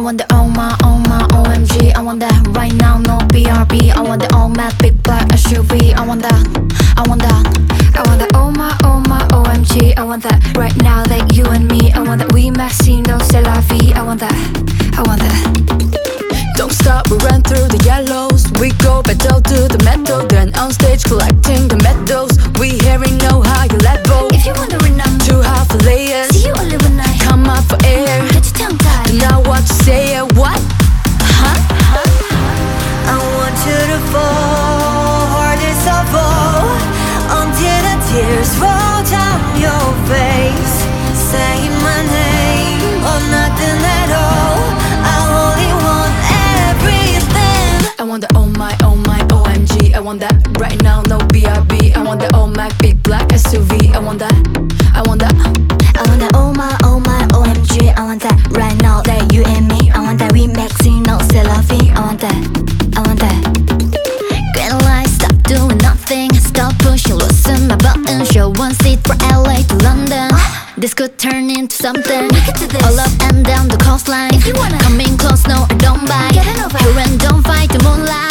want the OMG. I want that right now, no BRB. I want the all matte big black SUV. I want that, I want that. I want the OMG. I want that right now, like you and me. I want that we messy, no c'est la vie. I want that, I want that. Don't stop, we run through the yellows. We go battle to the metal, then on stage collecting the medals. We hearing no higher level. If you wondering, I'm too hard for layers. see you only one night. Come up for air. Get your tongue tied. Now what you say? What? Huh? I want you to fall hardest of all, until the tears roll down your face. Say my name or nothing at all. I only want everything. I want the OMG. I want that right now, no BRB. I want the all Mac big black SUV. I want that, I want that. I want that OMG. I want that right now, that you and me. I want that we maxing, no c'est la vie. I want that, I want that. Green light, stop doing nothing. Stop pushing, loosen my button. Show one seat for LA to London. This could turn into something. All up and down the coastline. If you wanna come in close, no I don't bite. Get it over. Here and don't fight the moonlight.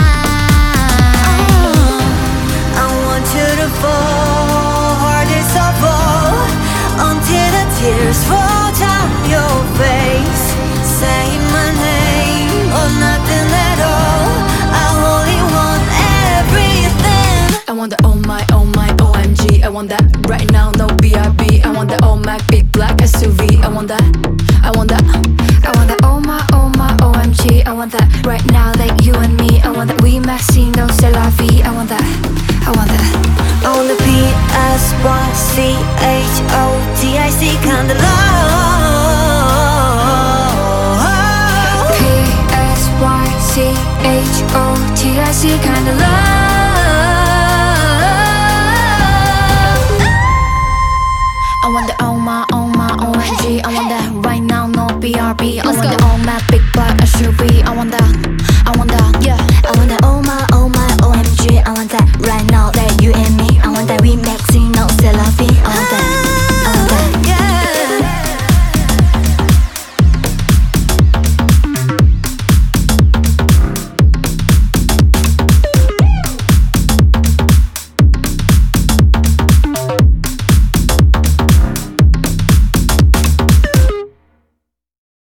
I want you to fall hardest of all, until the tears roll down your face. Say my name or nothing at all. I only want everything. I want the OMG. I want that right now, no BRB. I want the all Mac big black SUV. I want that, I want that. I want that OMG. I want that right now, like you and me. I want that we messy, no c'est la vie. I want that, I want that. I want the PSYCHOTIC kind of love. PSYCHOTIC kind of love. I want the OMG. I want that right now, no BRB. I want the all matte big black SUV. I want that, I want that.